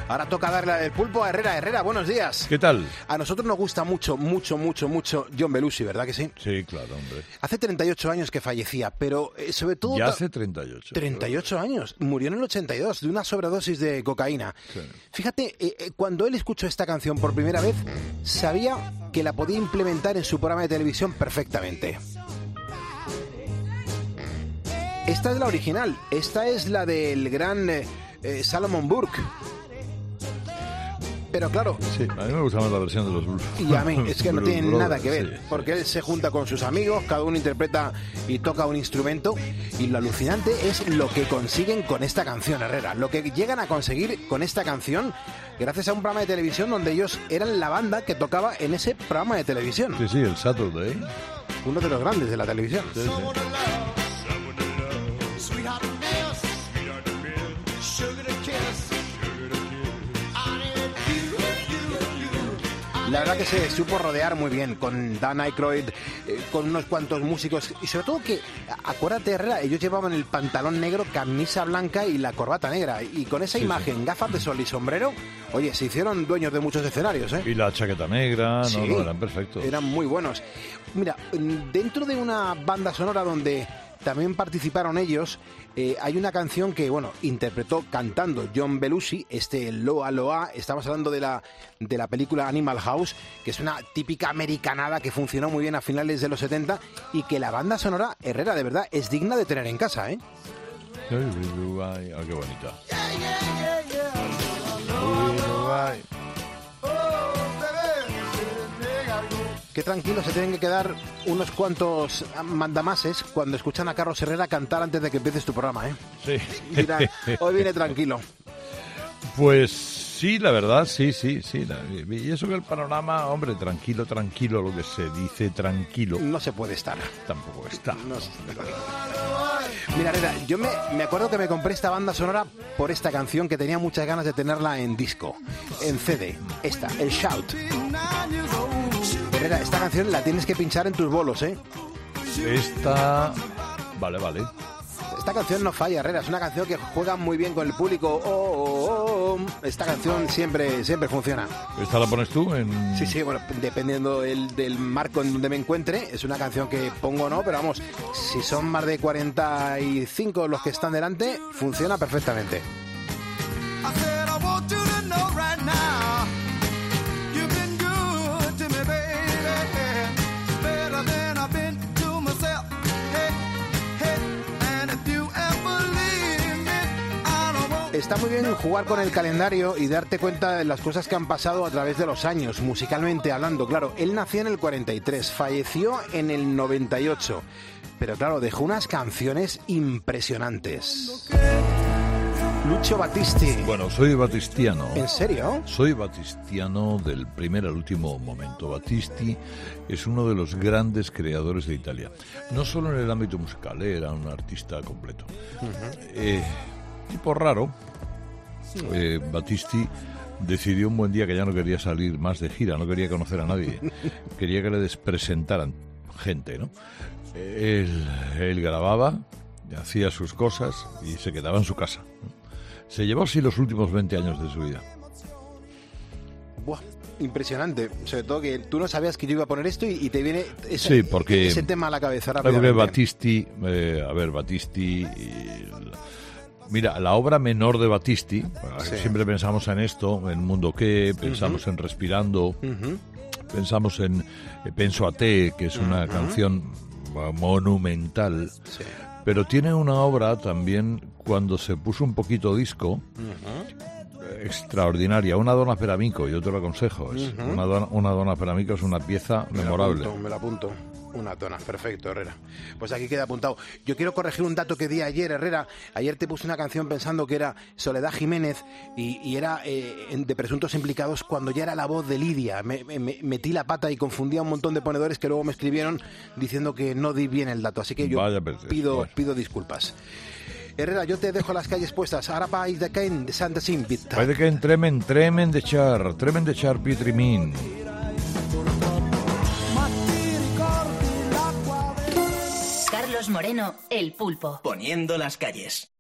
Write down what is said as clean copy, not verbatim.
Ahora toca darle el pulpo a Herrera. Herrera, buenos días. ¿Qué tal? A nosotros nos gusta mucho John Belushi, ¿verdad que sí? Sí, claro, hombre. Hace 38 años que fallecía, pero sobre todo... Ya hace 38. 38 años. Murió en el 82 de una sobredosis de cocaína. Sí. Fíjate, cuando él escuchó esta canción por primera vez, sabía que la podía implementar en su programa de televisión perfectamente. Esta es la original. Esta es la del gran Solomon Burke. Pero claro... Sí, a mí me gusta más la versión de los Blues. Y a mí, es que no tiene nada que ver, sí, porque él se junta con sus amigos, cada uno interpreta y toca un instrumento, y lo alucinante es lo que consiguen con esta canción, Herrera. Lo que llegan a conseguir con esta canción, gracias a un programa de televisión donde ellos eran la banda que tocaba en ese programa de televisión. Sí, el Saturday. Uno de los grandes de la televisión. Sí, sí. La verdad que se supo rodear muy bien con Dan Aykroyd, con unos cuantos músicos, y sobre todo que, acuérdate, Herrera, ellos llevaban el pantalón negro, camisa blanca y la corbata negra, y con esa imagen, gafas de sol y sombrero, oye, se hicieron dueños de muchos escenarios, ¿eh? Y la chaqueta negra, sí, no, eran perfectos. Eran muy buenos. Mira, dentro de una banda sonora donde también participaron ellos, hay una canción que, bueno, interpretó cantando John Belushi, Loa Loa. Estamos hablando de la película Animal House, que es una típica americanada que funcionó muy bien a finales de los 70 y que la banda sonora, Herrera, de verdad, es digna de tener en casa, ¿eh? Ah, qué bonita. Qué tranquilos se tienen que quedar unos cuantos mandamases cuando escuchan a Carlos Herrera cantar antes de que empieces tu programa, ¿eh? Sí. Y dirán, hoy viene tranquilo. Pues sí, la verdad, sí. Y eso que el panorama, hombre, tranquilo, lo que se dice tranquilo. No se puede estar. Tampoco está. No se puede. Mira, Herrera, yo me acuerdo que me compré esta banda sonora por esta canción que tenía muchas ganas de tenerla en disco, en CD. Esta, el Shout. Herrera, esta canción la tienes que pinchar en tus bolos, ¿eh? Esta... Vale. Esta canción no falla, Herrera. Es una canción que juega muy bien con el público. Esta canción siempre funciona. ¿Esta la pones tú? Sí, bueno, dependiendo del marco en donde me encuentre. Es una canción que pongo o no, pero vamos, si son más de 45 los que están delante, funciona perfectamente. Está muy bien jugar con el calendario y darte cuenta de las cosas que han pasado a través de los años, musicalmente hablando. Claro, él nació en el 43, falleció en el 98, pero claro, dejó unas canciones impresionantes. Lucio Battisti. Bueno, soy batistiano. ¿En serio? Soy batistiano del primer al último momento. Battisti es uno de los grandes creadores de Italia. No solo en el ámbito musical, era un artista completo. Tipo raro. Battisti decidió un buen día que ya no quería salir más de gira, no quería conocer a nadie, quería que le presentaran gente, ¿no? Él grababa, hacía sus cosas y se quedaba en su casa, ¿no? Se llevó así los últimos 20 años de su vida. Buah, impresionante, sobre todo que tú no sabías que yo iba a poner esto y te viene ese tema a la cabeza rápidamente. Battisti, Battisti... Mira, la obra menor de Battisti, sí. Siempre pensamos en esto, en Mundo Que, pensamos en Respirando, pensamos en Penso a te, que es una canción monumental, sí. Pero tiene una obra también, cuando se puso un poquito disco, extraordinaria, Una donna per amico, yo te lo aconsejo, una donna per amico es una pieza memorable. Me la apunto. Una donna, perfecto, Herrera. Pues aquí queda apuntado. Yo quiero corregir un dato que di ayer, Herrera. Ayer te puse una canción pensando que era Soledad Jiménez y era de Presuntos Implicados cuando ya era la voz de Lidia. Metí la pata y confundía un montón de ponedores que luego me escribieron diciendo que no di bien el dato. Así que yo pido disculpas. Herrera, yo te dejo las calles puestas. Ara vai de Caen de Santa Simpit. Vai de Caen tremen de char Pietrimin. Carlos Moreno, El Pulpo. Poniendo las calles.